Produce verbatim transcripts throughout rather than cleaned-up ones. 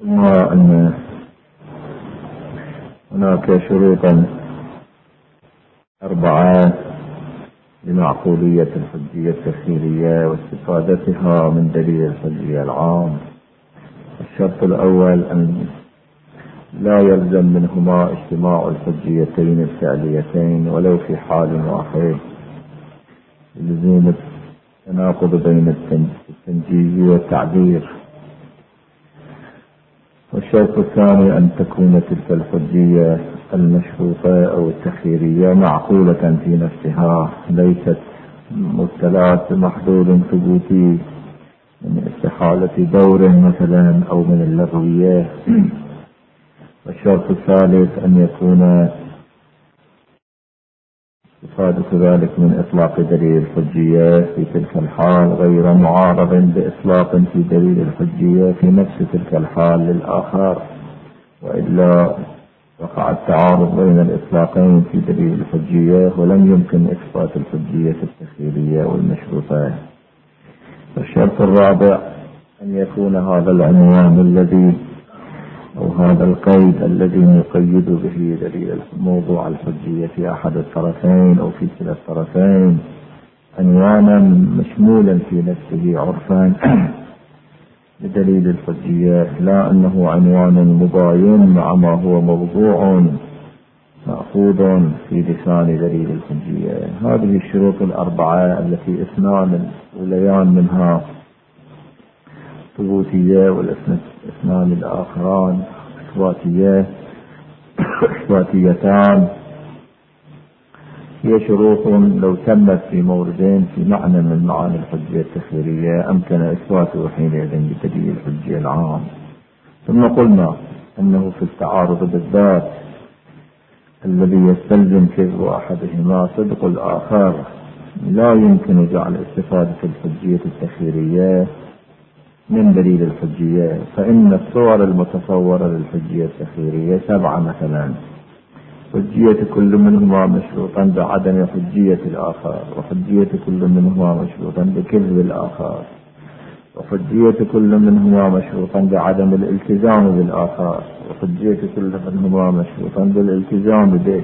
قلنا أن هناك شروطا أربعة لمعقولية الحجية التخييرية واستفادتها من دليل الحجية العام. الشرط الأول أن لا يلزم منهما اجتماع الحجيتين الفعليتين ولو في حال واحد، لزوم التناقض بين التنجيز والتعبير. والشرط الثاني أن تكون تلك الحجية المشروطة أو التخييرية معقولة في نفسها، ليست مبتلاه بمحظور ثبوتي من استحالة دور مثلا أو من اللغوية. والشرط الثالث أن يكون استفادة ذلك من إطلاق دليل الحجية في تلك الحال غير معارض بإطلاق في دليل الحجية في نفس تلك الحال للآخر، وإلا وقع التعارض بين الإطلاقين في دليل الحجية ولم يمكن إثبات الحجية التخييرية والمشروطة. والشرط الرابع أن يكون هذا العنوان الذي أو هذا القيد الذي نقيد به دليل موضوع الحجية في أحد الطرفين أو في كلا الطرفين عنوانا مشمولا في نفسه عرفا لدليل الحجية، لا أنه عنوان مباين مع ما هو موضوع مأخوذ في لسان دليل الحجية. هذه الشروط الأربعة التي اثنان الأوليان منها ثبوتية والاثنان الآخران إثباتية إثباتيتان هي شروط لو تمت في موردين في معنى من معاني الحجية التخييرية أمكن إثباته حينئذ بدليل الحجية العام. ثم قلنا أنه في التعارض بالذات الذي يستلزم كذب أحدهما صدق الآخر لا يمكن جعل استفادة الحجية التخييرية من دليل الحجية، فإن الصور المتصورة للحجية التخييرية سبعة مثلا: حجية كل منهما مشروطا بعدم حجية الآخر، وحجية كل منهما مشروطا بكذب الآخر، وحجية كل منهما مشروطا بعدم الالتزام بالآخر، وحجية كل منهما مشروطا بالالتزام به.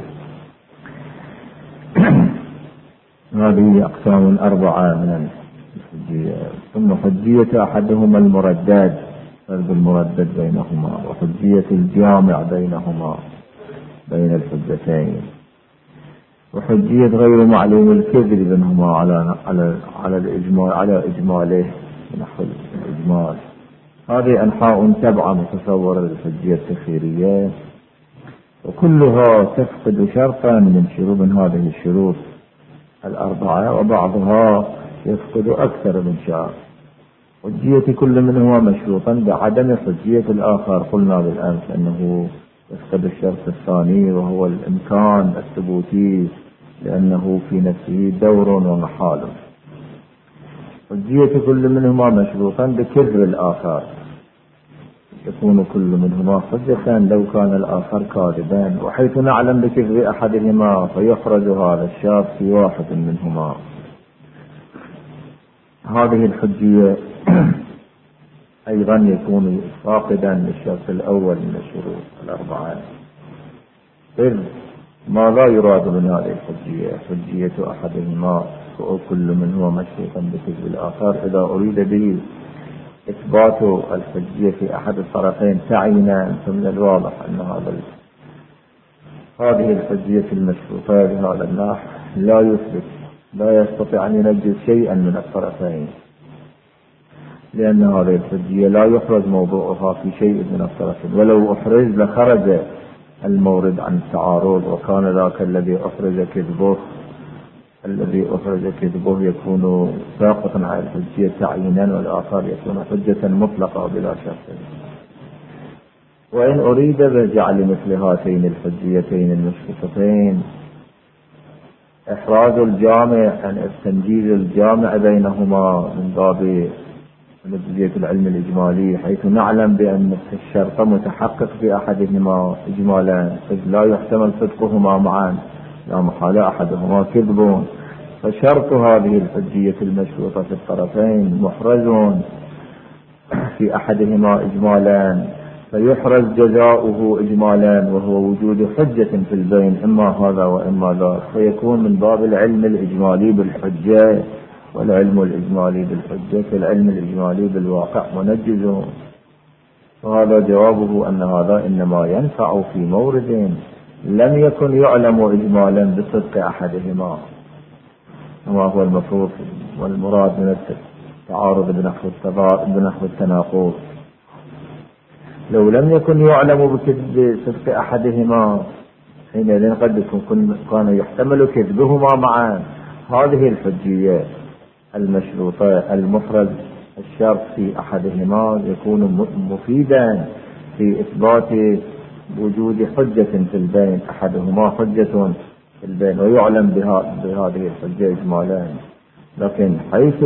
هذه أقسام أربعة من الحجية. ثم حجية أحدهما المردد، فرد المردد بينهما، وحجية الجامع بينهما بين الحجتين، وحجية غير معلوم الكذب بينهما على على على الإجمال على إجماله نحو الإجمال. هذه أنحاء سبعة متصورة للحجية التخييرية، وكلها تفقد شرطا من شروط من هذه الشروط الأربعة، وبعضها يفقد أكثر من شرط. حجية كل منهما مشروطا بعدم حجية الآخر، قلنا بالأمس أنه يفقد الشرط الثاني وهو الإمكان الثبوتي لأنه في نفسه دور ومحال. حجية كل منهما مشروطا بكذب الآخر، يكون كل منهما حجة لو كان الآخر كاذبا، وحيث نعلم بكذب أحدهما فيخرج هذا الشرط في واحد منهما. هذه الحجية أيضا يكون فاقدا للشرط الأول من الشروط الأربعة، إذ ما لا يراد من هذه الحجية حجية أحدهما وكل منهما مشروطا بكذب الآخر إذا أريد به إثبات الحجية في أحد الطرفين تعينا، فمن الواضح أن هذا هذه الحجية المشروطة بهذا النحو لا يثبت لا يستطيع أن ينجز شيئا من الطرفين، لأن هذه الحجية لا يحرز موضوعها في شيء من الطرفين، ولو أحرز لخرج المورد عن التعارض، وكان ذاك الذي أحرز كذبه الذي أحرز كذبه يكون ساقطا على الحجية تعيينا، والآخر يكون حجة مطلقة بلا شرط. وإن أريد بجعل مثل هاتين الحجيتين المشروطتين إحراز الجامع عن التنجيز الجامع بينهما من باب نظرية العلم الإجمالي، حيث نعلم بأن الشرط متحقق في أحدهما إجمالا إذ لا يحتمل صدقهما معا، لا محالة أحدهما كذب، فشرط هذه الحجية المشروطة في الطرفين محرز في أحدهما إجمالا فيحرز جزاؤه إجمالا وهو وجود حجة في البين، إما هذا وإما ذاك، فيكون من باب العلم الإجمالي بالحجة، والعلم الإجمالي بالحجة كالعلم الإجمالي بالواقع منجز. وهذا جوابه أن هذا إنما ينفع في مورد لم يكن يعلم إجمالا بصدق أحدهما، وما هو المفروض والمراد من التعارض بنحو التناقض. لو لم يكن يعلم بكذب صدق أحدهما حينئذ قد يكون كان يحتمل كذبهما معا. هذه الحجية المشروطة المفرد الشرط في أحدهما يكون مفيدا في إثبات وجود حجة في البين، أحدهما حجة في البين ويعلم بها بهذه الحجة إجمالا. لكن حيث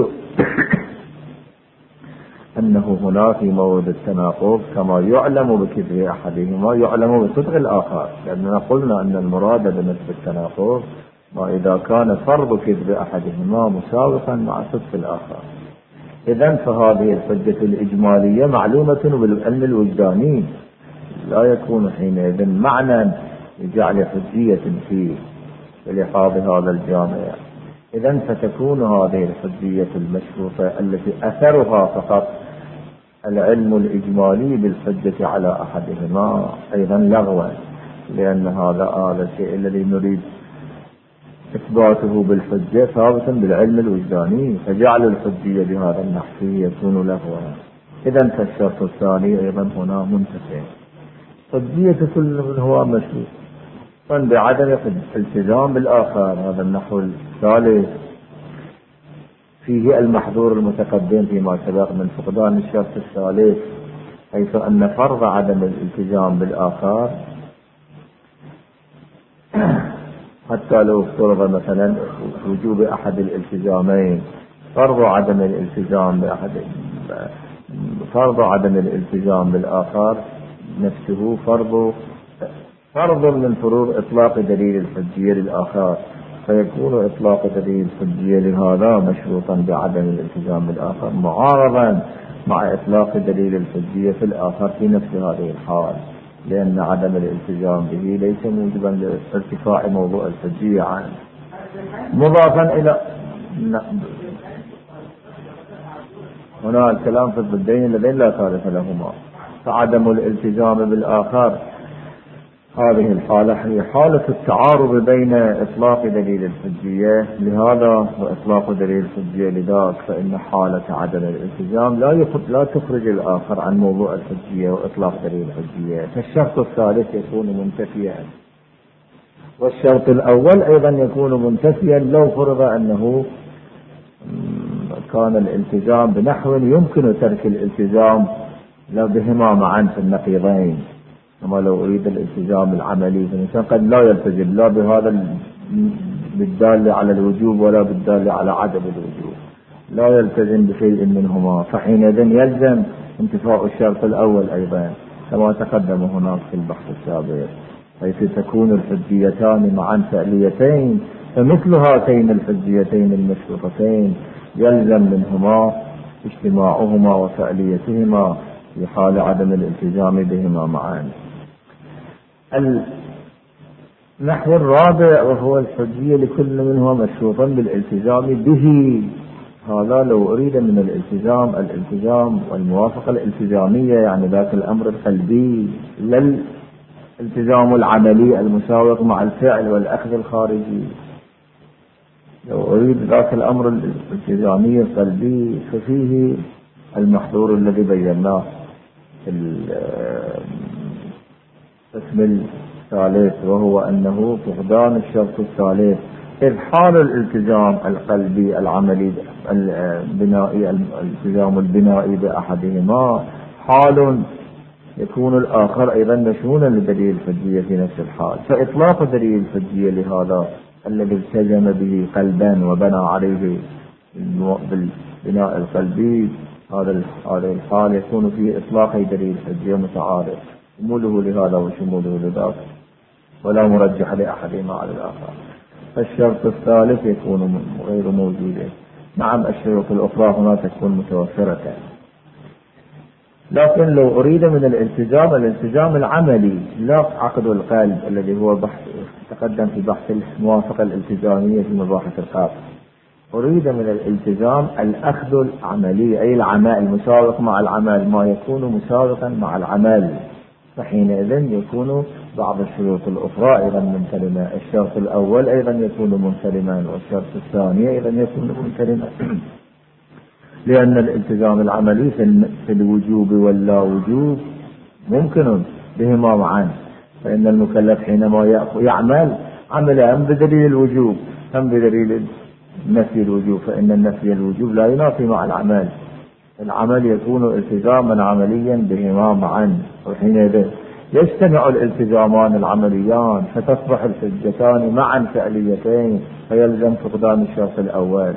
أنه هنا في مورد التناقض كما يعلم بكذب أحدهما يعلم بصدق الآخر، لأننا قلنا أن المراد بنسبة التناقض ما إذا كان فرض كذب أحدهما مساوقا مع صدق الآخر. إذن فهذه الحجة الإجمالية معلومة بالعلم الوجداني، لا يكون حينئذ معنى لجعل حجية فيه للحاظ هذا الجامع. إذن فتكون هذه الحجية المشروطة التي أثرها فقط العلم الإجمالي بالحجة على أحدهما أيضا لغوا، لأن هذا هذا الشيء الذي نريد إثباته بالحجة ثابتا بالعلم الوجداني، فجعل الحجية بهذا النحو يكون لغوا. إذن فالشرط الثاني أيضا هنا منتفع، حجية كل من هو مشروط بعدم الالتزام بالآخر. هذا النحو الثالث فيه المحظور المتقدم فيما سبق من فقدان الشرط الثالث، حيث أن فرض عدم الالتزام بالآخر حتى لو افترض مثلا وجوب أحد الالتزامين، فرض عدم الالتزام بأحد فرض عدم الالتزام بالآخر نفسه فرض فرض من فروض إطلاق دليل الحجية للآخر، فيكون إطلاق دليل الحجية لهذا مشروطا بعدم الالتزام بالآخر معارضا مع إطلاق دليل الحجية في الآخر في نفس هذه الحال، لأن عدم الالتزام به ليس موجبا لارتفاع موضوع الحجية عنه. مضافا إلى هنا الكلام في الضدين الذين لا ثالث لهما، فعدم الالتزام بالآخر هذه الحالة هي حالة التعارض بين إطلاق دليل الحجية لهذا وإطلاق دليل الحجية لذاك، فإن حالة عدم الالتزام لا لا تخرج الآخر عن موضوع الحجية وإطلاق دليل الحجية، فالشرط الثالث يكون منتفيا. والشرط الأول أيضا يكون منتفيا لو فرض أنه كان الالتزام بنحو يمكن ترك الالتزام لا بهما معا في النقيضين. كما لو أريد الالتزام العملي فالإنسان قد لا يلتزم لا بهذا بالدال على الوجوب ولا بالدال على عدم الوجوب، لا يلتزم بشيء منهما، فحينئذ يلزم انتفاء الشرط الأول أيضا كما تقدم هناك في البحث السابق، حيث تكون الحجيتان معا فعليتين، فمثل هاتين الحجيتين المشروطتين يلزم منهما اجتماعهما وفعليتهما في حال عدم الالتزام بهما معا. النحو الرابع وهو الحجية لكل منهما مشروطا بالالتزام به. هذا لو أريد من الالتزام الالتزام والموافقة الالتزامية، يعني ذاك الأمر القلبي، لا الالتزام العملي المساوق مع الفعل والأخذ الخارجي. لو أريد ذاك الأمر الالتزامي القلبي ففيه المحظور الذي بيناه في القسم الثالث، وهو أنه فقدان الشرط الثالث، إذ حال الالتزام القلبي العملي البنائي الالتزام البنائي بأحدهما حال يكون الآخر أيضا مشمولا لدليل الحجية في نفس الحال، فإطلاق دليل الحجية لهذا الذي التزم به قلبا وبنى عليه بالبناء القلبي هذا هذا الحال يكون فيه إطلاق دليل الحجية متعارض، شموله لهذا وشموله لذاك ولا مرجح لأحدهما على الآخر. فالشرط الثالث يكون غير موجود. نعم الشروط الأخرى هنا تكون متوفرة. لكن لو أريد من الالتزام الالتزام العملي لا عقد القلب الذي هو بحث تقدم في بحث الموافقة الالتزامية في مباحث القلب، أريد من الالتزام الأخذ العملي أي العمل المسابق مع العمل، ما يكون مسابقا مع العمل، فحينئذ يكون بعض الشروط الأخرى أيضا ممتلئة. الشرط الأول أيضا يكون ممتلئا، والشرط الثاني أيضا يكون ممتلئا، لأن الالتزام العملي في الوجوب واللا وجوب ممكن بهما معا، فإن المكلف حينما يعمل عمل هم بدليل الوجوب هم بدليل نفي الوجوب، فإن النفي الوجوب لا ينافي مع العمل، العمل يكون التزاما عمليا بهما معا، وحينئذ يجتمع الالتزامان العمليان فتصبح الحجتان معا فعليتين، فيلزم فقدان الشرط الأول.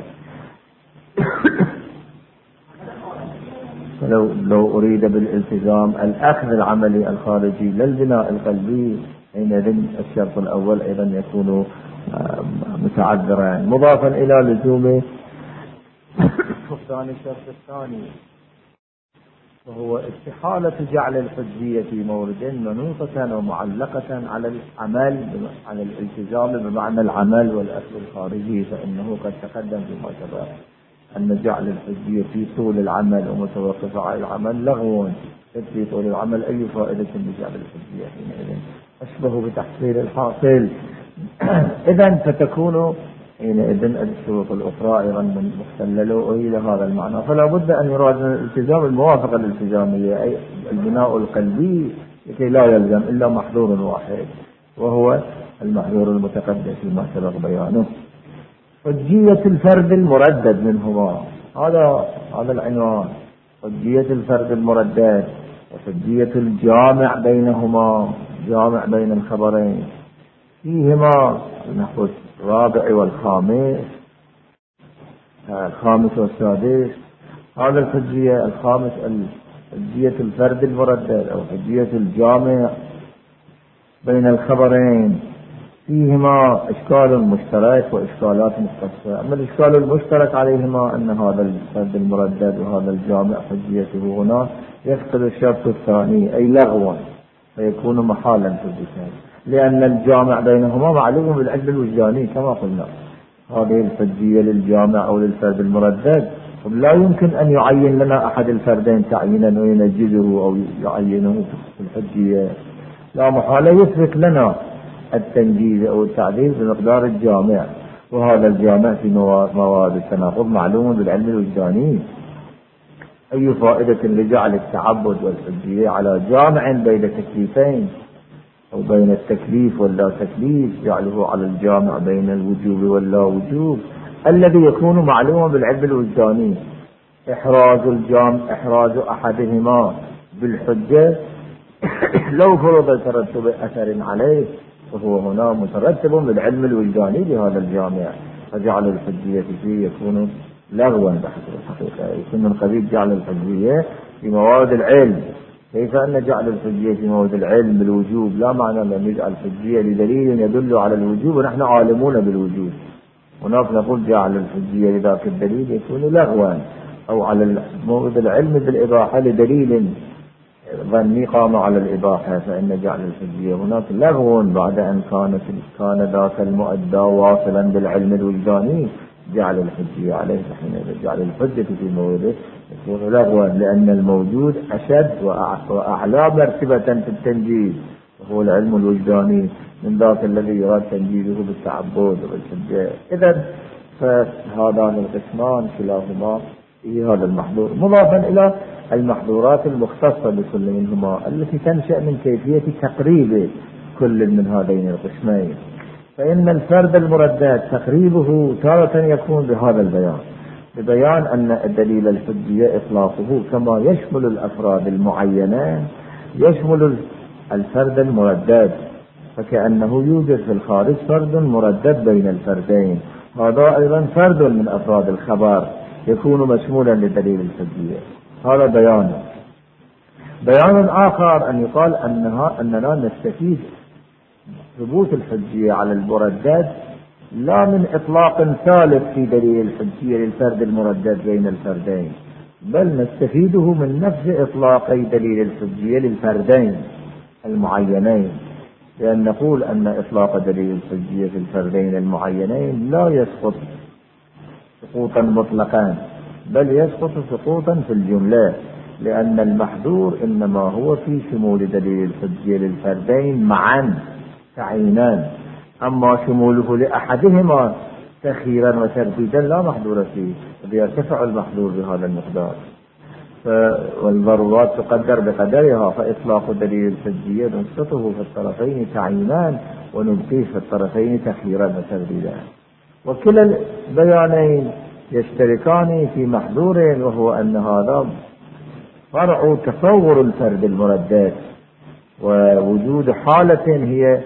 لو, لو أريد بالالتزام الأخذ العملي الخارجي للبناء القلبي، حينئذ الشرط الأول أيضا يكون متعذرا، مضافا إلى لزوم فقدان الشرط الثاني، وهو استحالة جعل الحجية في مورد منوطة ومعلقة على العمل على الالتزام بمعنى العمل والأخذ الخارجي، فإنه قد تقدم فيما سبق أن جعل الحجية في طول العمل ومتوقفة على العمل لغو، في طول العمل أي فائدة بجعل الحجية حينئذ أشبه بتحصيل الحاصل. إذن فتكون حينئذ الشروط الأخرى أيضا من مختلة إلى هذا المعنى، فلا بد أن يراد من الالتزام الموافقة الالتزامية أي البناء القلبي، لكي لا يلزم إلا محظور واحد وهو المحظور المتقدم فيما سبق بيانه. حجية الفرد المردد منهما، هذا هذا العنوان، حجية الفرد المردد وحجية الجامع بينهما، جامع بين الخبرين فيهما نحو الرابع والخامس، الخامس والسادس. هذا الحجية الخامس حجية الفرد المردد أو حجية الجامع بين الخبرين فيهما إشكال مشترك وإشكالات مختصة. أما الإشكال المشترك عليهما أن هذا الفرد المردد وهذا الجامع حجيته هنا يفقد الشرط الثاني أي لغوا، فيكون محالا حجيتين، لأن الجامع بينهما معلوم بالعدل الوجداني كما قلنا. هذه الحجية للجامع أو للفرد المردد لا يمكن أن يعين لنا أحد الفردين تعيينا وينجزه أو يعينه في الحجية، لا محالة يثبت لنا التنجيز أو التعديل بمقدار الجامع، وهذا الجامع في مواد التناقض معلوم بالعلم الوجداني. أي فائدة لجعل التعبد والحجية على جامع بين تكليفين أو بين التكليف واللا تكليف، جعله على الجامع بين الوجوب واللا وجوب الذي يكون معلوما بالعلم الوجداني. إحراز الجامع إحراز أحدهما بالحجة لو فرض ترتب أثر عليه فهو هنا مترتب بالعلم الوجداني لهذا الجامع، فجعل الحجية فيه يكون لغوا بحسب الحقيقة، يكون من قبيل جعل الحجية في مواد العلم. كيف أن جعل الحجية في مواد العلم بالوجوب لا معنى أن نجعل الحجية لدليل يدل على الوجوب ونحن عالمون بالوجوب، هناك نقول جعل الحجية لذاك الدليل يكون لغوا، أو على مواد العلم بالإباحة لدليل ظني قام على الإباحة، فإن جعل الحجية هناك لغو بعد أن كانت كان ذاك المؤدى واصلا بالعلم الوجداني جعل الحجية عليه، فحين جعل الحجة في موضعه يكون لغوا، لأن الموجود أشد وأعلى مرتبة في التنجيز وهو العلم الوجداني من ذاك الذي يراد تنجيزه بالتعبد وبالحجة. إذا فهذان القسمان كلاهما في هذا المحظور، مضافا إلى المحظورات المختصة بكل منهما التي تنشأ من كيفية تقريب كل من هذين القسمين. فإن الفرد المردد تقريبه تارة يكون بهذا البيان، ببيان أن دليل الحجية إطلاقه كما يشمل الأفراد المعينة يشمل الفرد المردد، فكأنه يوجد في الخارج فرد مردد بين الفردين، هذا أيضا فرد من أفراد الخبر يكون مشمولا لدليل الحجية. هذا بيان. بيان آخر أن يقال أنها أننا نستفيد ثبوت الحجية على المردد لا من إطلاق ثالث في دليل الحجية للفرد المردد بين الفردين، بل نستفيده من نفس إطلاقي دليل الحجية للفردين المعينين، لأن نقول أن إطلاق دليل الحجية في الفردين المعينين لا يسقط سقوطا مطلقا، بل يسقط سقوطا في الجملة، لأن المحذور إنما هو في شمول دليل الحجية للفردين معا تعيينان، أما شموله لأحدهما تخييرا وترديدا لا محذور فيه، يرتفع المحذور بهذا المقدار. والضرورات تقدر بقدرها، فإطلاق دليل الحجية نسقطه في الطرفين تعيينان ونبقيه في الطرفين تخييرا وترديدا. وكلا البيانين يشتركان في محذور، وهو أن هذا فرع تصور الفرد المردد، ووجود حالة هي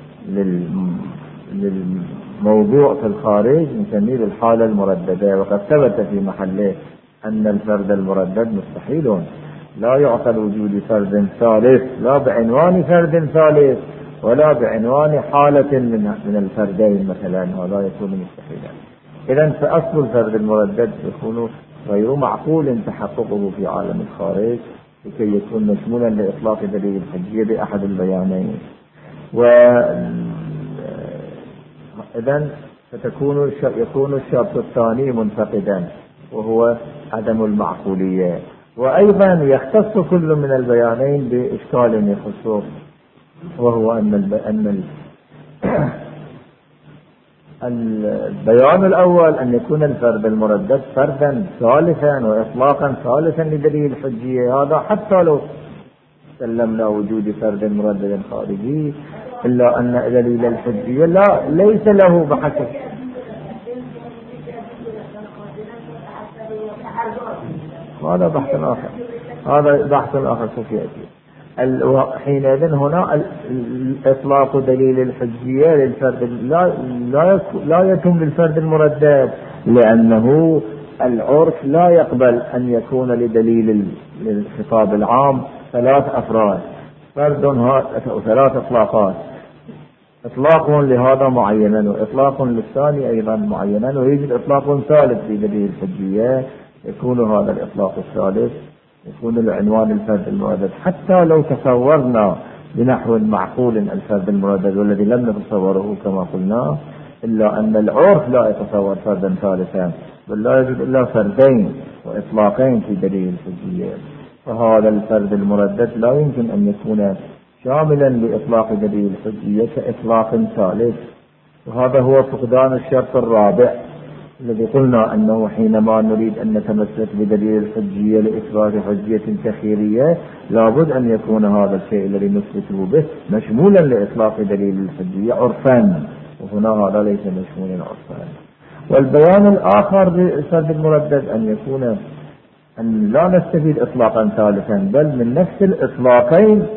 للموضوع في الخارج نسميه الحالة المرددة. وقد ثبت في محله أن الفرد المردد مستحيل، لا يعقل وجود فرد ثالث، لا بعنوان فرد ثالث ولا بعنوان حالة من الفردين مثلا، هذا يكون مستحيلا. إذن فأصل الفرد المردد يكون غير معقول تحققه في عالم الخارج لكي يكون مشمولا لإطلاق دليل الحجية بأحد البيانين. وإذن فتكون يكون الشرط الثاني منفقدا، وهو عدم المعقولية. وأيضا يختص كل من البيانين بإشكال يخصه، وهو أن أن البيان الأول أن يكون الفرد المردد فردا ثالثا وإطلاقا ثالثا لدليل الحجية، هذا حتى لو سلمنا وجود فرد مردد خارجي، إلا أن دليل الحجية لا ليس له بحث. هذا بحث آخر، هذا بحث آخر سوف يأتي. حينئذ هنا إطلاق دليل الحجية للفرد لا لا لا يتم للفرد المردد، لأنه العرف لا يقبل أن يكون لدليل الخطاب العام ثلاث أفراد، فرد ثلاث إطلاقات، إطلاق لهذا معينا وإطلاق للثاني أيضا معينا، ويوجد إطلاق ثالث في دليل الحجية، يكون هذا الإطلاق الثالث يكون العنوان الفرد المردد. حتى لو تصورنا بنحو معقول الفرد المردد والذي لم نتصوره كما قلنا، إلا أن العرف لا يتصور فردا ثالثا، بل لا يوجد إلا فردين وإطلاقين في دليل الحجية. فهذا الفرد المردد لا يمكن أن يكون شاملا لإطلاق دليل الحجية كإطلاق ثالث. وهذا هو فقدان الشرط الرابع الذي قلنا أنه حينما نريد أن نتمسك بدليل الحجية لإثبات حجية تخييرية لابد أن يكون هذا الشيء الذي نثبته به مشمولا لإطلاق دليل الحجية عرفا، وهنا هذا ليس مشمولا عرفا. والبيان الآخر للفرد المردد أن يكون أن لا نستفيد إطلاقا ثالثا، بل من نفس الإطلاقين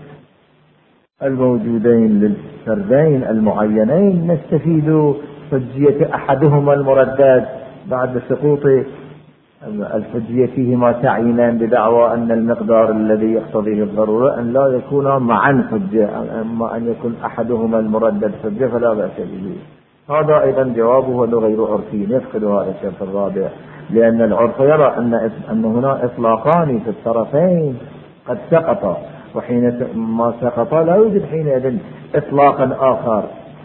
الموجودين للفردين المعينين نستفيد حجية أحدهما المردد بعد سقوط الحجية فيهما تعيينا بدعوى أن المقدار الذي يقتضيه الضرورة أن لا يكون معا حجة، أما أن يكون أحدهما المردد حجة فلا بأس به. هذا أيضا جوابه غير عرفي، يفقد هذا الشرط الرابع، لأن العرف يرى أن أن هنا إطلاقان في الطرفين قد سقطا، وحين ما سقطا لا يوجد حينئذ إطلاقا آخر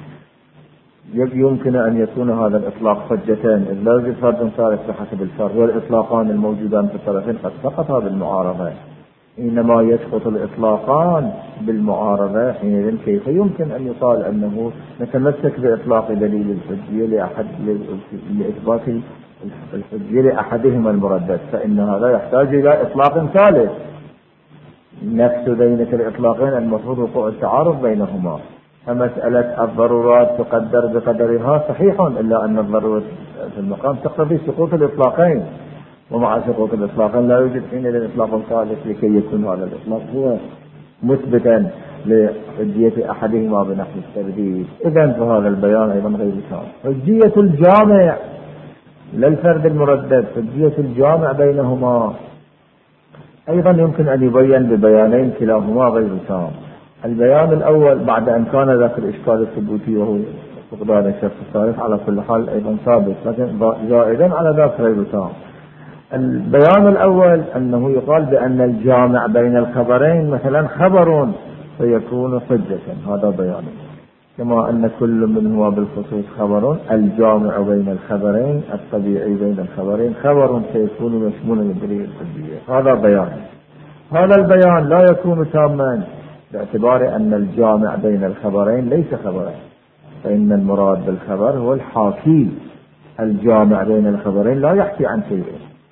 يمكن أن يكون هذا الإطلاق حجتين، إذ لا يوجد فرد ثالث بحسب الفرد، والإطلاقان الموجودان في الطرفين قد سقطا بالمعارضة. حينما يسقط الإطلاقان بالمعارضة حينئذ كيف يمكن أن يقال أنه نتمسك بإطلاق دليل الحجية لأحد لإثبات الحجية لأحدهما المردد، فإن هذا يحتاج إلى إطلاق ثالث. نفس ذلك الإطلاقين المفروض وقوع التعارض بينهما. فمسألة الضرورات تقدر بقدرها صحيح، إلا أن الضرورة في المقام تقتضي سقوط الإطلاقين، ومع سقوط الإطلاقين لا يوجد حين إطلاق ثالث لكي يكون هذا الإطلاق هو مثبتا لحجية أحدهما بنحو الترديد. إذن فهذا البيان أيضا غير تام. حجية الجامع للفرد المردد، حجية الجامع بينهما أيضا يمكن أن يبين ببيانين كلاهما غير تام. البيان الأول بعد أن كان ذاك الإشكال الثبوتي وهو فقدان الشرط الثالث على كل حال أيضا ثابت، لكن زائدا على ذاك غير تام. البيان الأول أنه يقال بأن الجامع بين الخبرين مثلا خبر فيكون حجة، هذا بيان. كما أن كل منهما بالخصوص خبر، الجامع بين الخبرين الطبيعي بين الخبرين خبر سيكون مشمولا للدليل الحجية، هذا بيان. هذا البيان لا يكون تاما باعتبار أن الجامع بين الخبرين ليس خبرا، فإن المراد بالخبر هو الحاكي. الجامع بين الخبرين لا يحكي عن شيء،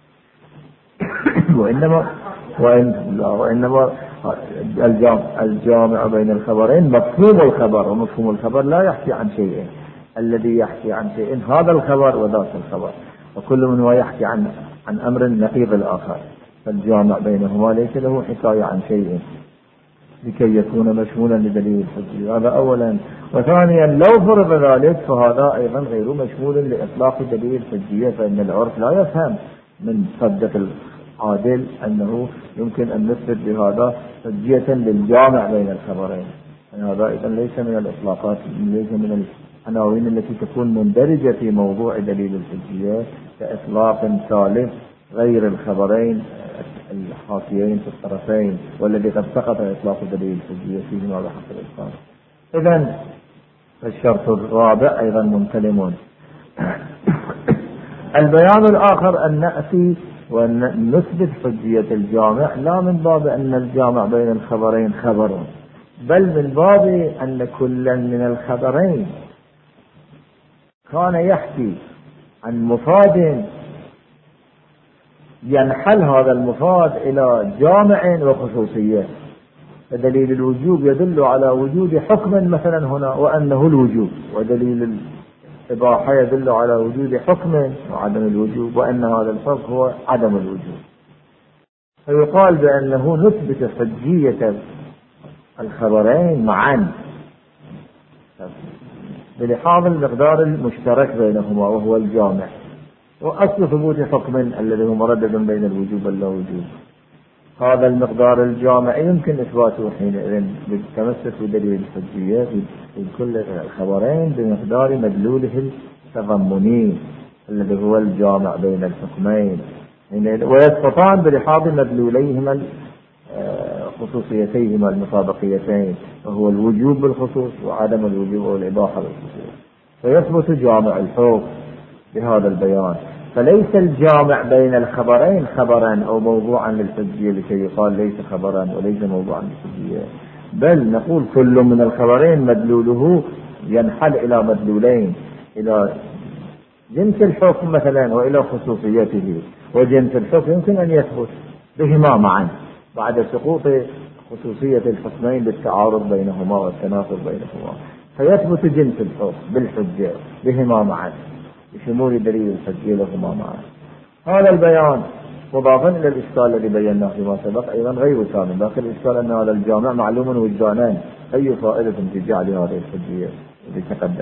وإنما وإن وإنما الجامع, الجامع بين الخبرين مفهوم الخبر، ومفهوم الخبر لا يحكي عن شيء. الذي يحكي عن شيء هذا الخبر وذاك الخبر، وكل منهما يحكي عن عن أمر نقيض الآخر، فالجامع بينهما ليس له حكاية عن شيء لكي يكون مشمولا لدليل الحجية، هذا أولا. وثانيا لو فرض ذلك فهذا أيضا غير مشمول لإطلاق دليل الحجية، فإن العرف لا يفهم من صدق العادل أنه يمكن أن نثبت بهذا حجية للجامع بين الخبرين، يعني هذا أيضا ليس من الإطلاقات، ليس من العناوين التي تكون مندرجة في موضوع دليل الحجية كإطلاق ثالث غير الخبرين الحاكيين في الطرفين، والذي قد سقط إطلاق دليل الحجية فيهما بحق الإطلاق. إذن الشرط الرابع أيضا ممتلئ. البيان الآخر أن نأتي وأن نثبت حجية الجامع لا من باب أن الجامع بين الخبرين خبر، بل من باب أن كلا من الخبرين كان يحكي عن مفاد ينحل هذا المفاد إلى جامع وخصوصية، فدليل الوجوب يدل على وجود حكم مثلا هنا وأنه الوجوب، ودليل الإباحة يدل على وجود حكم وعدم الوجوب وأن هذا الحكم هو عدم الوجوب. فيقال بأنه نثبت حجية الخبرين معا بلحاظ المقدار المشترك بينهما وهو الجامع، وأصل ثبوت حكم الذي هو مردد بين الوجوب واللا وجوب. هذا المقدار الجامع يمكن إثباته حينئذ بالتمسك بدليل الحجية في كل الخبرين بمقدار مدلوله التضمني الذي هو الجامع بين الحكمين، ويسقطان بلحاظ مدلوليهما خصوصيتيهما المطابقيتين، وهو الوجوب بالخصوص وعدم الوجوب والإباحة بالخصوص، فيثبت جامع الحكم بهذا البيان. فليس الجامع بين الخبرين خبرا أو موضوعا للحجية لكي يقال ليس خبرا وليس موضوعا للحجية، بل نقول كل من الخبرين مدلوله ينحل إلى مدلولين، إلى جنس الحكم مثلا وإلى خصوصيته، وجنس الحكم يمكن أن يثبت بهما معا بعد سقوط خصوصية الحكمين بالتعارض بينهما والتناقض بينهما، فيثبت جنس الحكم بالحجة بهما معا بشمول دليل الحجية لهما معا. هذا البيان مضافا إلى الإشكال الذي بيناه فيما سبق أيضا غير كامل، لكن الإشكال أن هذا الجامع معلوم وجدانان، أي فائدة في جعل هذه الحجية التي تقدم.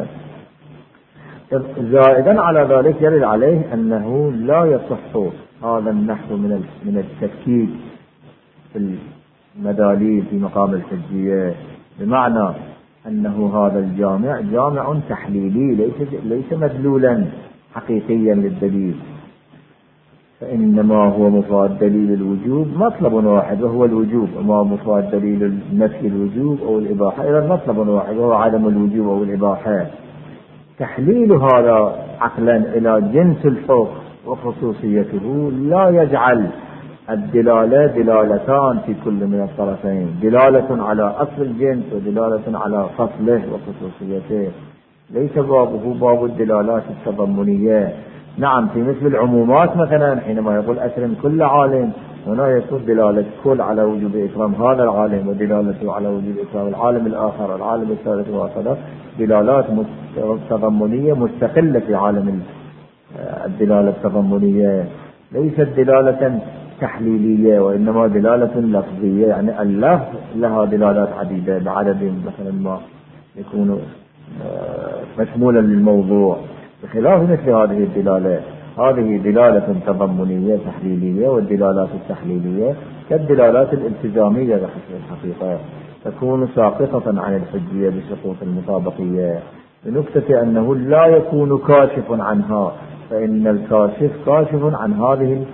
زائدا على ذلك يرد عليه أنه لا يصح هذا النحو من من التفكيك في المداليل في مقام الحجية، بمعنى أنه هذا الجامع جامع تحليلي ليس ليس مدلولا حقيقيا للدليل، فإنما هو مفاد دليل الوجوب مطلب واحد وهو الوجوب، وما مفاد دليل النفي الوجوب أو الإباحة إذا مطلب واحد وهو عدم الوجوب أو الإباحة. تحليل هذا عقلا إلى جنس الحكم وخصوصيته لا يجعل الدلالة دلالتان في كل من الطرفين، دلالة على أصل الجنس ودلالة على فصله وخصوصيته، ليس بابه باب الدلالات التضمنية. نعم في مثل العمومات مثلا حينما يقول أكرم كل عالم، هنا يكون دلالة كل على وجوب إكرام هذا العالم ودلالته على وجوب إكرام العالم الآخر العالم الثالث وهكذا، دلالات تضمنية مستقلة في عالم الدلالة التضمنية، ليست دلالة تحليلية وإنما دلالة لفظية، يعني اللفظ لها دلالات عديدة بعدد مثلا ما يكون مشمولا للموضوع، بخلاف مثل هذه الدلالات. هذه دلالة تضمنية تحليلية، والدلالات التحليلية كالدلالات الالتزامية بحسب الحقيقة تكون ساقطة عن الحجية بسقوط المطابقية، بنكتة أنه لا يكون كاشف عنها، فإن الكاشف كاشف عن هذه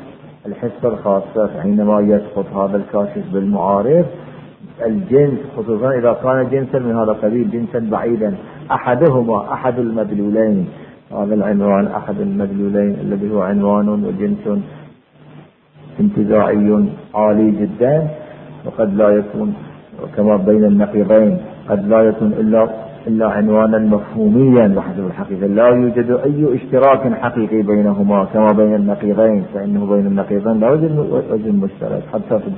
الحصة الخاصة حينما يسقط هذا الكاشف بالمعارف الجنس، خصوصا إذا كان جنسا من هذا القبيل، جنسا بعيدا، أحدهما أحد المدلولين، هذا العنوان أحد المدلولين الذي هو عنوان وجنس انتزاعي عالي جدا، وقد لا يكون كما بين النقيضين، قد لا يكون إلا إلا عنوانا مفهوميا بحسب الحقيقة، لا يوجد أي اشتراك حقيقي بينهما كما بين النقيضين، فإنه بين النقيضين لا يوجد وجه مشترك، حتى في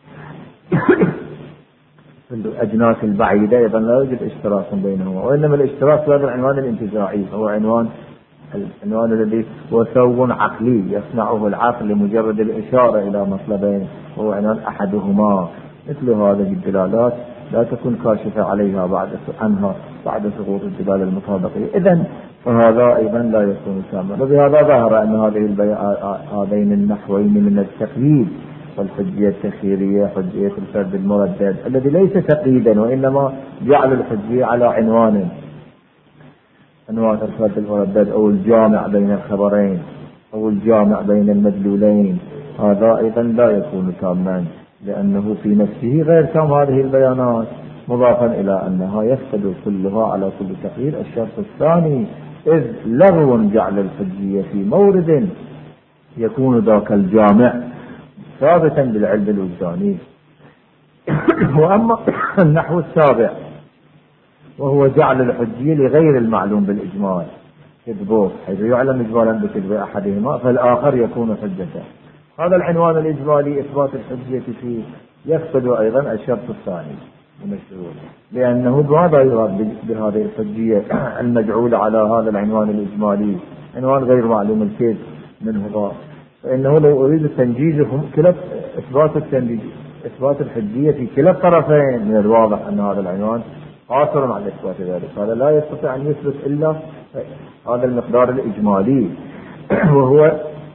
في الأجناس البعيدة أيضا لا يوجد اشتراك بينهما، وإنما الاشتراك في هذا العنوان الانتزاعي، هو عنوان العنوان الذي هو ثوب عقلي يصنعه العقل لمجرد الإشارة إلى مطلبين، هو عنوان أحدهما. مثل هذه الدلالات لا تكون كاشفة عليها بعد عنها بعد سقوط الدلالة المطابقية، إذن فهذا أيضا لا يكون تاما. وبهذا ظهر أن هذه هذين النحوين من التقييد والحجية التخييرية، حجية الفرد المردد الذي ليس تقييدا وإنما جعل الحجية على عنوان، عنوان الفرد المردد أو الجامع بين الخبرين أو الجامع بين المدلولين، هذا أيضا لا يكون تاما، لأنه في نفسه غير تام هذه البيانات، مضافا إلى أنها يفقد كلها على كل تقييد. الشرط الثاني، إذ لغو جعل الحجية في مورد يكون ذاك الجامع ثابتا بالعلم الوجداني. وأما النحو السابع وهو جعل الحجية لغير المعلوم بالإجمال كذبه، حيث يعلم إجمالا بكذب أحدهما فالآخر يكون حجة، هذا العنوان الإجمالي إثبات الحجية فيه يفقد أيضا الشرط الثاني من الشروط، لأنه ماذا يراد بهذه الحجية المجعولة على هذا العنوان الإجمالي؟ عنوان غير معلوم الكيف منه ضار، فإنه لو أريد تنجيزهم كلا إثبات التنجيز إثبات الحجية في كلا الطرفين، من الواضح أن هذا العنوان قاصر على إثبات ذلك، هذا لا يستطيع أن يثبت إلا هذا المقدار الإجمالي، وهو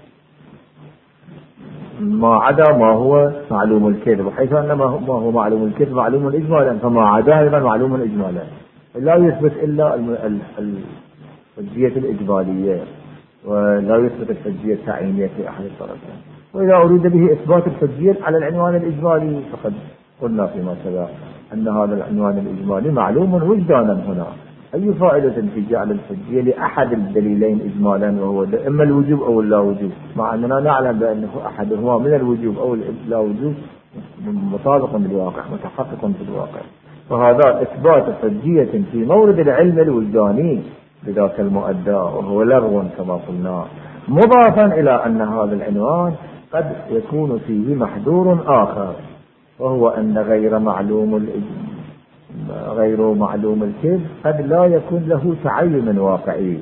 ما عدا ما هو معلوم الكذب، وحيث أن ما هو معلوم الكذب معلوم إجمالا، فما عدا أيضا معلوم إجمالا، لا يثبت إلا الحجية الإجمالية ولا يثبت الحجية التعيينية في أحد الطرفين. وإذا أريد به إثبات الحجية على العنوان الإجمالي فقد قلنا فيما سبق أن هذا العنوان الإجمالي معلوم وجدانا هنا. أي فائدة في جعل الحجية لأحد الدليلين إجمالا وهو إما الوجوب أو اللا وجوب، مع أننا نعلم بأنه أحدهما من الوجوب أو اللا وجوب مطابق بالواقع متحقق في الواقع، فهذا إثبات حجية في مورد العلم الوجداني بذاك المؤدى وهو لغو كما قلنا، مضافا إلى أن هذا العنوان قد يكون فيه محذور آخر، وهو أن غير معلوم غير معلوم الكذب قد لا يكون له تعين واقعي،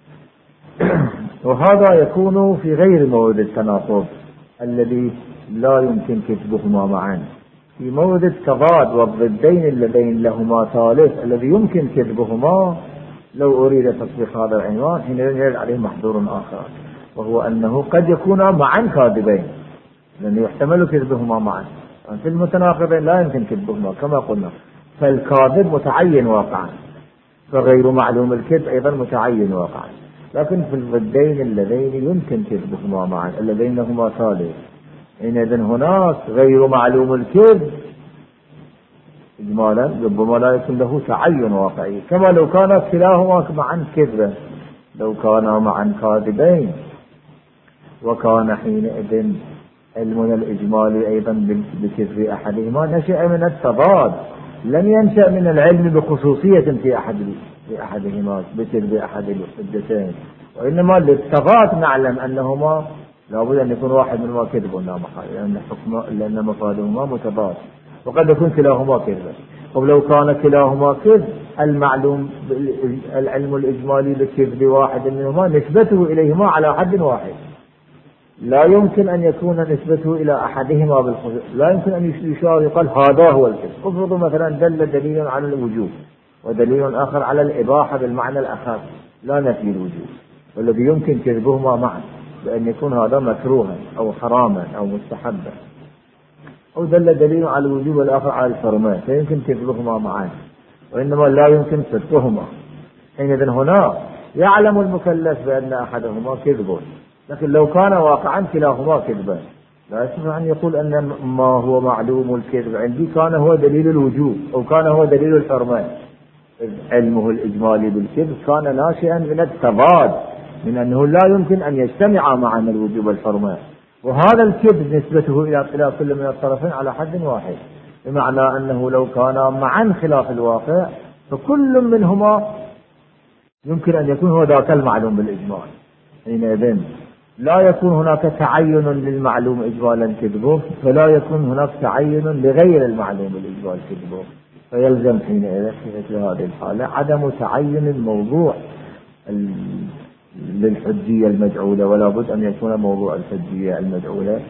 وهذا يكون في غير مورد التناقض الذي لا يمكن كذبهما معا، في مورد التضاد والضدين اللذين لهما ثالث الذي يمكن كذبهما. لو أريد تطبيق هذا العنوان حينئذ يرد عليه محذور آخر، وهو أنه قد يكونا معا كاذبين، لأنه يحتمل كذبهما معا، في المتناقضين لا يمكن كذبهما كما قلنا، فالكاذب متعين واقعا، فغير معلوم الكذب أيضا متعين واقعا، لكن في الضدين اللذين يمكن كذبهما معا اللذين هما ثالث، حينئذ هناك غير معلوم الكذب إجمالا ربما لا يكون له تعين واقعي، كما لو كان كلاهما معا كذبا، لو كانا معا كاذبين وكان حينئذ علمنا الإجمالي أيضا بكذب أحدهما نشأ من التضاد، لم ينشأ من العلم بخصوصية في أحد في أحدهما بكذب أحد الحجتين، وإنما للتضاد نعلم أنهما لابد أن يكون واحد منهما كذب ولا محال، لأن حكم لأن مفادهما متضاد، وقد يكون كلاهما كذبا. ولو كان كلاهما كذب المعلوم العلم الإجمالي بكذب واحد منهما نسبته إليهما على حد واحد، لا يمكن أن يكون نسبته إلى أحدهما بالخصوص، لا يمكن أن يشار يقال هذا هو الكذب. افرضوا مثلا دل دليل على الوجوب ودليل آخر على الإباحة بالمعنى الأخف لا نفي الوجوب، والذي يمكن كذبهما معا بأن يكون هذا مكروها أو حراما أو مستحبا، أو دل دليل على الوجوب والآخر على الحرمات فيمكن كذبهما معا، وإنما لا يمكن صدقهما. حينئذ هنا يعلم المكلف بأن أحدهما كذب، لكن لو كان واقعا كلاهما كذبا لا يستطيع أن يقول أن ما هو معلوم الكذب عندي كان هو دليل الوجوب أو كان هو دليل الحرمة. علمه الإجمالي بالكذب كان ناشئا من التضاد، من أنه لا يمكن أن يجتمع معنا الوجوب والحرمة، وهذا الكذب نسبته إلى كل من الطرفين على حد واحد، بمعنى أنه لو كان معا خلاف الواقع فكل منهما يمكن أن يكون هو ذاك المعلوم بالإجمال. حينئذ لا يكون هناك تعين للمعلوم إجمالا كذبه، فلا يكون هناك تعين لغير المعلوم بالإجمال كذبه، فيلزم حينئذ في مثل هذه الحالة عدم تعين الموضوع للحجية المجعولة، ولا بد أن يكون موضوع الحجية المجعولة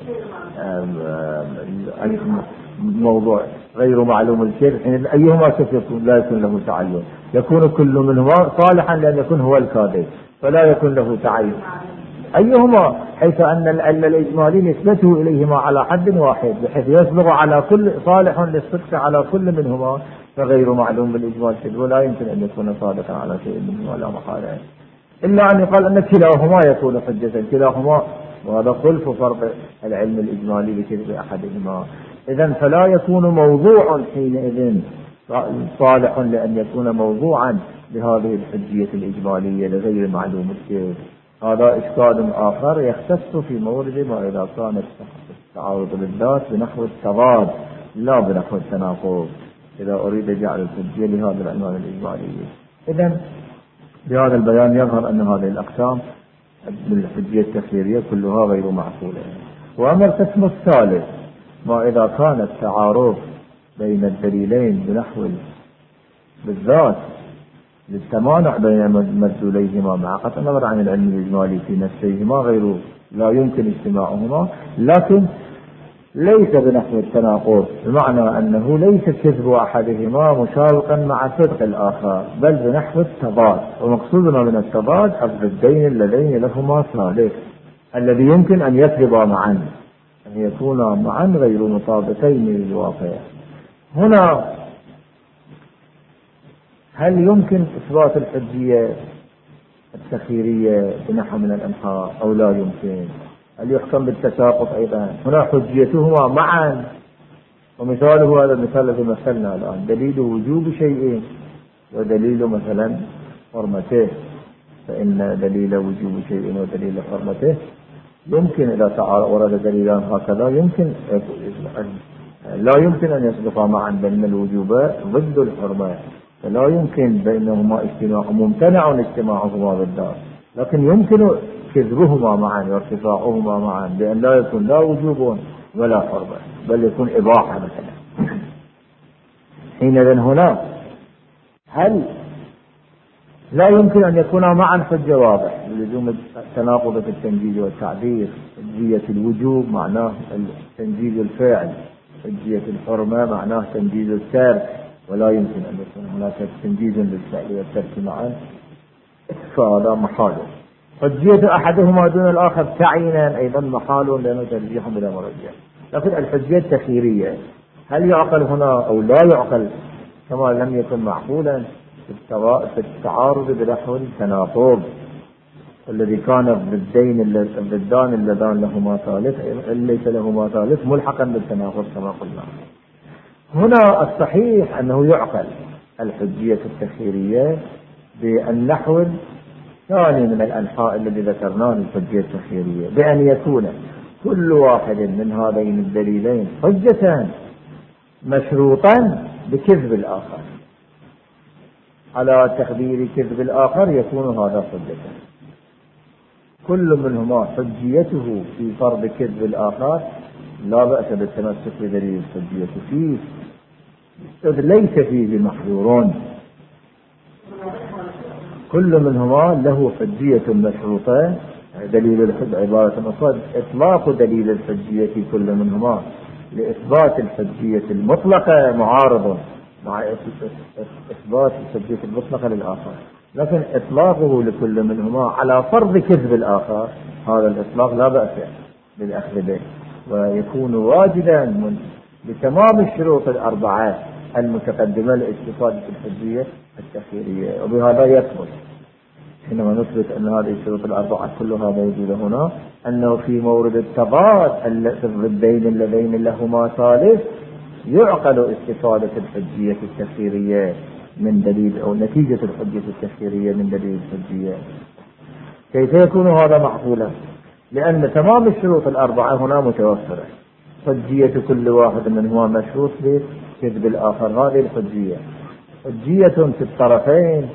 موضوع غير معلوم الكذب. حين أيهما كيف يكون لا يكون له تعين؟ يكون كل منهما صالحا لأن يكون هو الكاذب، فلا يكون له تعين أيهما، حيث أن العلة الإجمالي نسبته إليهما على حد واحد، بحيث يسبغ على كل صالح للصدق على كل منهما، فغير معلوم بالإجمال كذب، ولا يمكن أن يكون صادقا على شيء منهما ولا محالة، إلا أن يقال أن كلاهما يكون حجة، كلاهما، وهذا خلف فرض العلم الإجمالي بكذب أحدهما. إذن فلا يكون موضوع حينئذ صالح لأن يكون موضوعا بهذه الحجية الإجمالية لغير معلوم الكذب. هذا إشكال آخر يختص في مورد ما إذا كان التعارض بالذات بنحو التضاد لا بنحو التناقض، إذا أريد جعل الحجية لهذا العنوان الإجمالي. إذن بهذا البيان يظهر أن هذه الأقسام من الحجية التخييرية كلها غير معقولة. وأما القسم الثالث ما إذا كان التعارض بين الدليلين بنحو بالذات للتمانع بين مدلوليهما مع قطع النظر عن العلم الإجمالي في نفسيهما غير لا يمكن اجتماعهما، لكن ليس بنحو التناقض، بمعنى أنه ليس كذب أحدهما مشابقا مع صدق الآخر، بل بنحو التضاد. ومقصودنا من التضاد الضدين اللذين لهما صالح الذي يمكن أن يكذبا معا، أن يكونا معا غير مطابقين للواقع. هنا هل يمكن إثبات الحجية التخييرية بنحو من الأنحاء أو لا يمكن؟ هل يحكم بالتساقط أيضا؟ هنا حجيتهما معا، ومثاله هذا المثال الذي مثلنا الآن، دليل وجوب شيء ودليل مثلا حرمته، فإن دليل وجوب شيء ودليل حرمته يمكن إذا تعارض ورد دليلان هكذا يمكن لا يمكن أن يصدقا معا، بين الوجوب ضد الحرمة، فلا يمكن بينهما اجتماع، ممتنع اجتماعهما بالذات، لكن يمكن كذبهما معا وارتفاعهما معا، بأن لا يكون لا وجوب ولا حرمة بل يكون إباحة مثلا. حينئذ هنا هل لا يمكن أن يكون معا حجة واضح لزوم التناقض في التنجيز والتعبير؟ حجية الوجوب معناه تنجيز الفعل، حجية الحرمة معناه تنجيز الترك، ولا يمكن أن يكون هناك تنجيز للفعل والترك معا، فهذا محال. حجية أحدهما دون الآخر تعينا أيضا محال لأنه ترجيح بلا مرجح. لكن الحجية التخييرية هل يعقل هنا أو لا يعقل كما لم يكن معقولا في التعارض بنحو التناقض الذي كان الضدين الضدان اللذان لهما ثالث ليس لهما ثالث ملحقا بالتناقض كما قلنا. هنا الصحيح أنه يعقل الحجية التخييرية بالنحو الثاني من الأنحاء الذي ذكرناه الحجية التخييرية، بأن يكون كل واحد من هذين الدليلين حجة مشروطا بكذب الآخر، على تقدير كذب الآخر يكون هذا حجة. كل منهما حجيته في فرض كذب الآخر لا بأس بالتمسك بدليل الحجية فيه، إذ ليس فيه محظور. كل منهما له حجية مشروطة، دليل الحج عبارة مصاد إطلاق دليل الحجية في كل منهما لإثبات الحجية المطلقة معارض مع إثبات الحجية المطلقة للآخر، لكن إطلاقه لكل منهما على فرض كذب الآخر هذا الإطلاق لا بأس بالأخذ به، ويكون واجدا من بتمام الشروط الأربعة المتقدمة لاستفادة الحجية التخييرية، وبهذا يثبت. حينما نثبت أن هذه الشروط الأربعة كلها موجودة هنا، أنه في مورد التضاد في الضدين اللذين لهما ثالث يعقل استفادة الحجية التفسيرية من دليل، أو نتيجة الحجة التفسيرية من دليل الحجية. كيف يكون هذا معقولا؟ لأن تمام الشروط الأربعة هنا متوفرة، حجية كل واحد منهما مشروط بكذب الآخر. هذه الحجية حجية في الطرفين،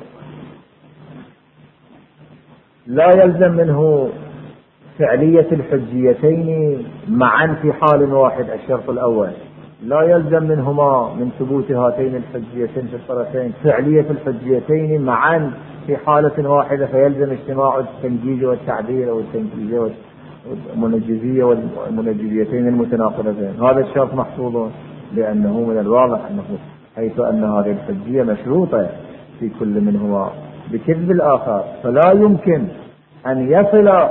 لا يلزم منه فعلية الحجيتين معا في حال واحد. الشرط الأول لا يلزم منهما من ثبوت هاتين الحجيتين في الطرفين فعلية الحجيتين معا في حالة واحدة، فيلزم اجتماع التنجيز والتعبير أو التنجيز والمنجزية والمنجزيتين المتناقضتين. هذا الشرط محفوظ، لأنه من الواضح أنه حيث أن هذه الحجية مشروطة في كل منهما بكذب الآخر، فلا يمكن أن يصل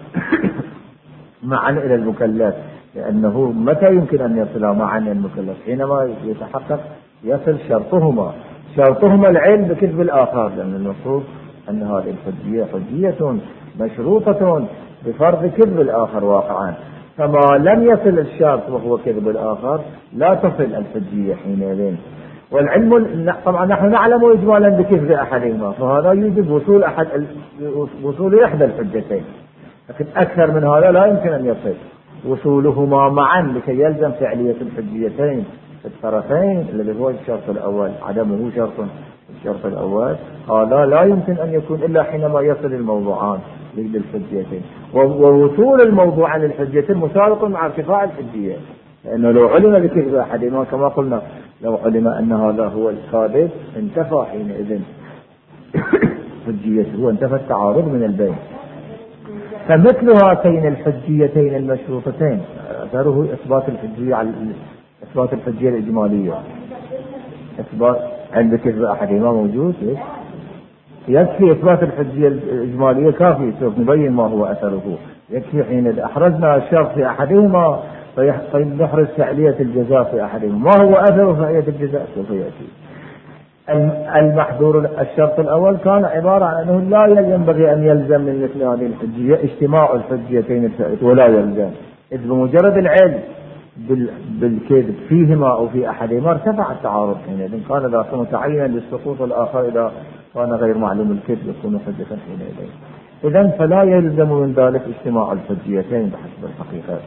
معا إلى المكلف، لأنه متى يمكن أن يصل معا إلى المكلف؟ حينما يتحقق يصل شرطهما شرطهما العلم بكذب الآخر، لأن المفروض أن هذه الحجية حجية مشروطة بفرض كذب الآخر واقعا، فما لم يصل الشرط وهو كذب الآخر لا تصل الحجية حينئذ. والعلم طبعا نحن نعلم إجمالا بكذب أحدهما، فهذا يوجب وصول أحد وصول إحدى الحجتين، لكن أكثر من هذا لا يمكن أن يصل وصولهما معا لكي يلزم فعلية الحجيتين في الطرفين، الذي هو الشرط الأول. عدمه شرط الشرط الأول هذا لا يمكن أن يكون إلا حينما يصل الموضوعان للحجيتين، ووصول الموضوع للحجيتين مسابق مع ارتفاع الحجية، لأنه لو علم بكذب أحدهما كما قلنا، لو علم أن هذا هو الكاذب انتفى حينئذ حجيته وانتفى التعارض من البين. فمثل هاتين الحجيتين المشروطتين أثره إثبات الحجية على إثبات الحجية الإجمالية. إثبات عند كذب أحدهما موجود، يكفي إثبات الحجية الإجمالية كافي، سوف نبين ما هو أثره. يكفي حين أحرزنا الشرط في أحدهما فنحرز فعلية الجزاء في أحدهما. ما هو أثر فعلية الجزاء سوف يأتي. المحظور الشرط الأول كان عبارة عن أنه لا ينبغي أن يلزم من مثل هذه الحجية اجتماع الحجيتين الثالث، ولا يلزم، إذ بمجرد العلم بالكذب فيهما أو في أحدهما ارتفع التعارض حينئذ، كان ذاك متعينا للسقوط، والآخر إذا كان غير معلوم الكذب يكون حجة حينئذ. إذن فلا يلزم من ذلك اجتماع الحجيتين بحسب الحقيقة.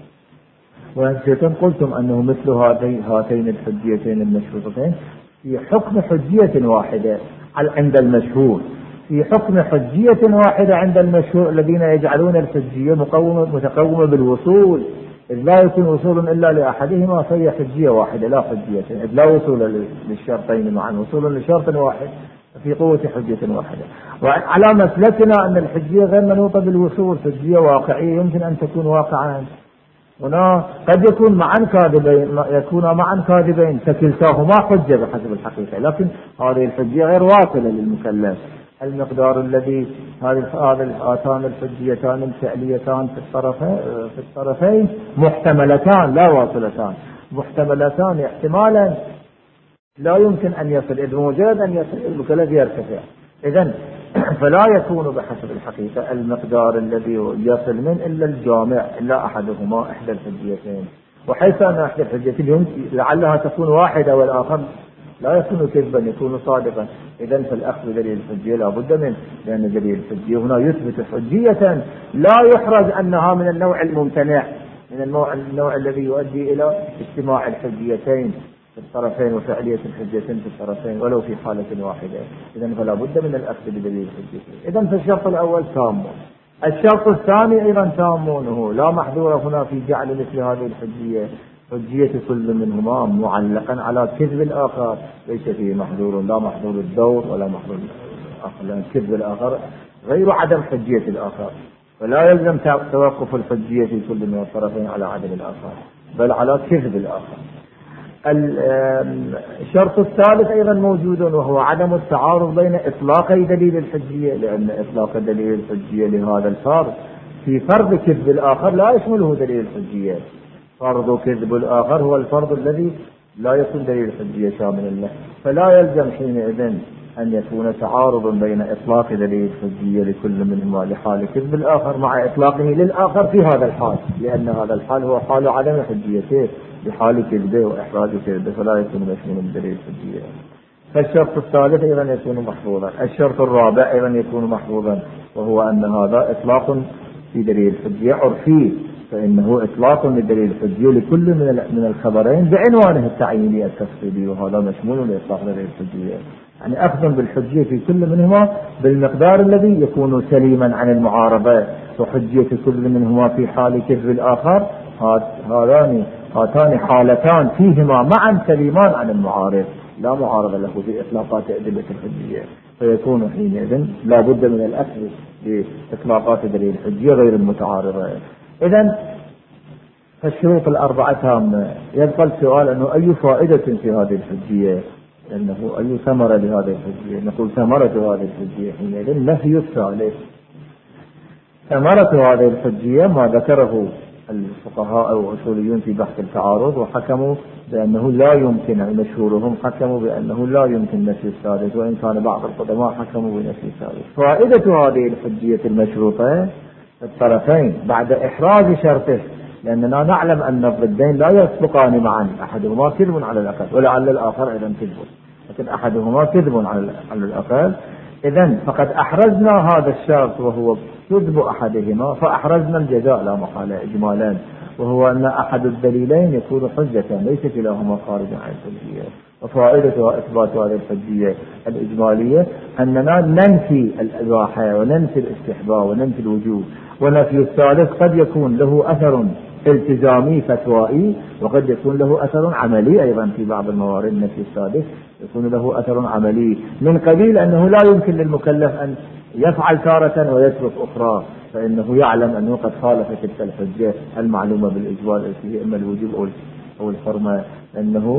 وأنتم قلتم أنه مثل هاتين الحجيتين المشروطتين في حكم حجية واحدة عند المشهور، في حكم حجية واحدة عند المشهور الذين يجعلون الحجية مقومة متقومة بالوصول، إذ لا يكون وصول إلا لأحدهما، فهي حجية واحدة لا حجية، إذ لا وصول للشرطين معا، وصول لشرط واحد في قوة حجية واحدة. وعلى مسلكنا أن الحجية غير منوطة بالوصول، حجية واقعية يمكن أن تكون واقعا، هنا قد يكون معا كاذبين، يكون معا كاذبين فكلتاهما حجة بحسب الحقيقة، لكن هذه الحجية غير واصلة للمكلف. المقدار الذي هذه الآتان الحجيتان الفعليتان في الطرفين في الطرفين محتملتان لا واصلتان، محتملتان احتمالا لا يمكن أن يصل، إذ مجرد أن يصل المكلف يرتفع. إذن فلا يكون بحسب الحقيقة المقدار الذي يصل من إلا الجامع إلا أحدهما إحدى الحجيتين، وحيث أن إحدى الحجيتين لعلها تكون واحدة والآخر لا يكون كذبا يكون صادقا. إذن فالأخذ بدليل الحجية لا بد منه، لأن دليل الحجية هنا يثبت حجية لا يحرز أنها من النوع الممتنع، من النوع, النوع الذي يؤدي إلى اجتماع الحجيتين في الطرفين وفعلية الحجتين في الطرفين ولو في حالة واحدة. إذن فلا بد من الأخذ بدليل الحجتين. إذن فالشرط الأول تام، الشرط الثاني أيضا تام، وهو لا محذور هنا في جعل مثل هذه الحجية حجية كل منهما معلقا على كذب الآخر، ليس فيه محذور، لا محذور الدور ولا محذور الآخر، لأن كذب الآخر غير عدم حجية الآخر، فلا يلزم توقف الحجية في كل من الطرفين على عدم الآخر بل على كذب الآخر. الشرط الثالث أيضا موجود، وهو عدم التعارض بين إطلاقي دليل الحجية، لأن إطلاق دليل الحجية لهذا الفرض في فرض كذب الآخر لا يشمله دليل الحجية. فرض كذب الآخر هو الفرض الذي لا يكون دليل الحجية شاملا له، فلا يلزم حينئذ أن يكون تعارض بين إطلاق دليل الحجية لكل منهما لحال كذب الآخر مع إطلاقه للآخر في هذا الحال، لأن هذا الحال هو حال عدم حجيته بحال كذبه وإحراج كذبه، فلا يكون مشمولا بدليل الحجية. فالشرط الثالث أيضا يكون محفوظا. الشرط الرابع أيضا يكون محفوظا، وهو أن هذا إطلاق في دليل الحجية عرفي، فإنه إطلاق لدليل الحجية لكل من من الخبرين بعنوانه التعييني التفصيلي، وهذا مشمول لإطلاق دليل الحجية، يعني أخذ بالحجية في كل منهما بالمقدار الذي يكون سليما عن المعارضة، وحجية كل منهما في حال كذب الآخر. هذان هاتان حالتان فيهما معا سليمان عن المعارض، لا معارضة له في إطلاقات أدلة الحجية، فيكون حينئذ لا بد من الأخذ بإطلاقات دليل الحجية غير المتعارضة. إذن فالشروط الأربعة تامة. يبقى السؤال أنه أي فائدة في هذه الحجية، أنه أي ثمرة لهذه الحجية؟ نقول ثمرة هذه الحجية حينئذ نفي الثالث. ثمرة هذه الحجية ما ذكره الفقهاء أو الأصوليون في بحث التعارض، وحكموا بأنه لا يمكن، مشهورهم حكموا بأنه لا يمكن نفي الثالث، وإن كان بعض القدماء حكموا بنفي الثالث. فائدة هذه الحجية المشروطة الطرفين بعد إحراز شرطه، لأننا نعلم أن الضدين لا يسبقان معا، أحدهما كذب على الأقل ولعل الآخر أيضا كذب، لكن أحدهما كذب على الأقل. إذن فقد أحرزنا هذا الشرط وهو كذب أحدهما، فأحرزنا الجزاء لا محالة إجمالا، وهو أن أحد الدليلين يكون حجة ليس كلاهما خارجا عن الحجية. وفائدة إثبات هذه الحجية الإجمالية أننا ننفي الإباحة وننفي الاستحباب وننفي الوجوب، ونفي الثالث قد يكون له أثر التزامي فتوائي، وقد يكون له أثر عملي أيضا في بعض الموارد. نفي الثالث يكون له أثر عملي من قبيل أنه لا يمكن للمكلف أن يفعل تارة ويترك أخرى، فإنه يعلم أنه قد خالف تلك الحجة المعلومة بالإجمال التي إما الوجوب أو الحرمة، لأنه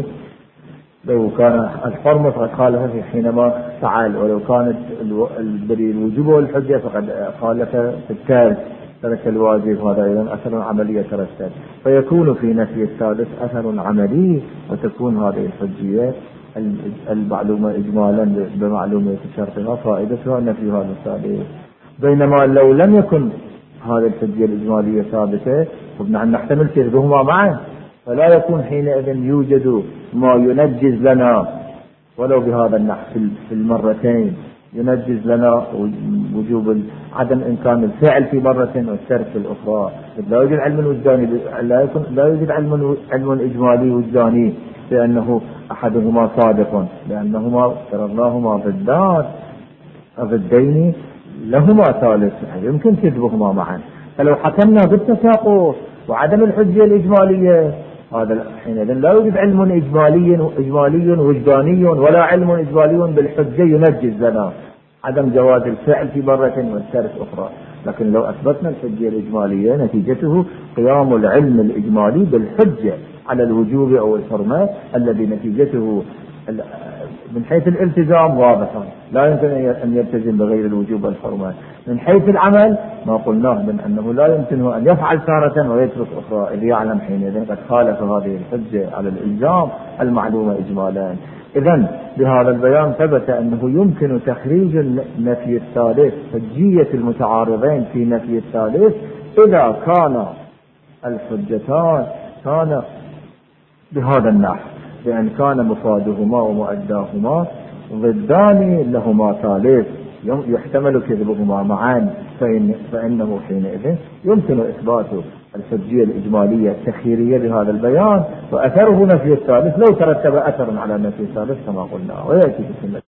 لو كان الحرمة فقد خالف في حينما فعل، ولو كانت الدليل الوجوب والحجة فقد خالف في التارك ترك الواجب، هذا أيضا أثر عملي يترتب، فيكون في نفي الثالث أثر عملي، وتكون هذه الحجية المعلومة إجمالا بمعلومة شرطها فائدتها نفي هذا الثالث. بينما لو لم يكن هذه الحجية الإجمالية ثابتة فبنحن نحتمل كذبهما معا، فلا يكون حينئذ يوجد ما ينجز لنا ولو بهذا النحو في المرتين، ينجز لنا وجوب عدم إمكان الفعل في مرة والترك في الأخرى. لا يوجد علم وجداني، لا يكون لا يوجد علم علم إجمالي وجداني بأنه أحدهما صادق، لأنهما افترضناهما ضدان ضدين لهما ثالث يمكن كذبهما معا. فلو حكمنا بالتساقط وعدم الحجية الإجمالية هذا حينئذ لا يوجد علم إجمالي إجمالي وجداني ولا علم إجمالي بالحجة ينجز لنا عدم جواز الفعل في مرة والترك أخرى. لكن لو أثبتنا الحجية الإجمالية نتيجته قيام العلم الإجمالي بالحجة على الوجوب أو الحرمة الذي نتيجته من حيث الالتزام واضحا لا يمكن أن يلتزم بغير الوجوب والحرمة. من حيث العمل ما قلناه من أنه لا يمكنه أن يفعل تارة ويترك أخرى، إذ يعلم حينئذ قد خالف هذه الحجة على الإلزام المعلومة إجمالا. إذن بهذا البيان ثبت أنه يمكن تخريج النفي الثالث حجية المتعارضين في نفي الثالث إذا كان الحجتان كان بهذا النحو، بأن كان مفادهما ومؤداهما ضدان لهما ثالث يحتمل كذبهما معا، فإن فإنه حينئذ يمكن إثبات الحجية الإجمالية التخييرية بهذا البيان، وأثره نفي الثالث لو ترتب أثر على نفي الثالث كما قلنا، ويأتي بسنة